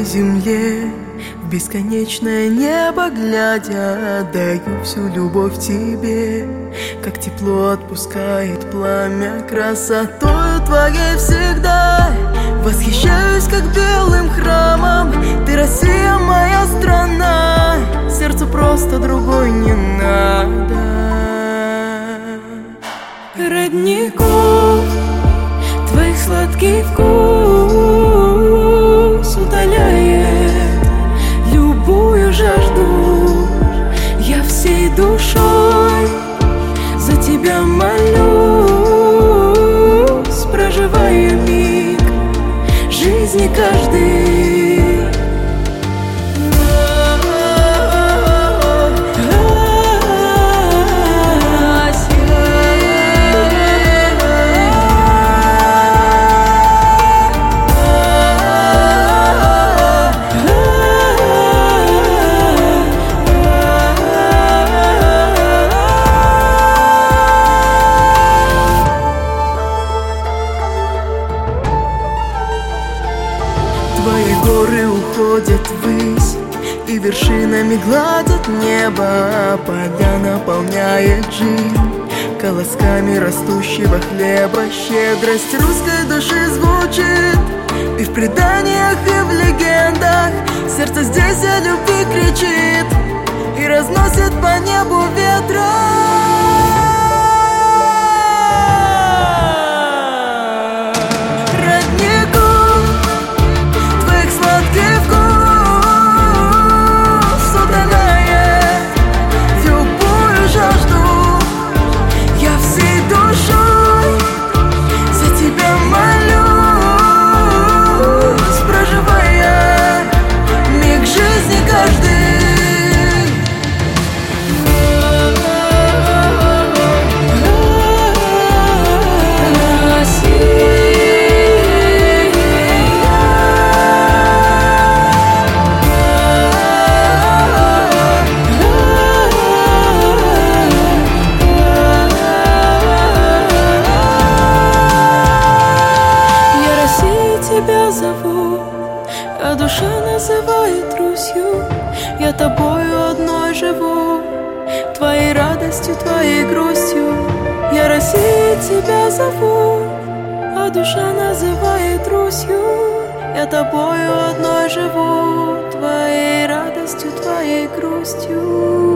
земле, в бесконечное небо глядя, отдаю всю любовь тебе, как тепло отпускает пламя красотою твоей всегда. Восхищаюсь, как белым храмом, ты Россия, моя страна, сердцу просто другой не надо. Родников, твоих сладкий вкус удаляет любую жажду. Я всей душой за тебя молюсь, проживая миг жизни каждый. Твои горы уходят ввысь и вершинами гладят небо, поля наполняет жизнь колосками растущего хлеба. Щедрость русской души звучит и в преданиях, и в легендах. Сердце здесь о любви кричит и разносит по небу ветра. Тебя зову, а душа называет Русью. Я тобою одной живу, твоей радостью, твоей грустью. Я Россия, тебя зову, а душа называет Русью. Я тобою одной живу, твоей радостью, твоей грустью.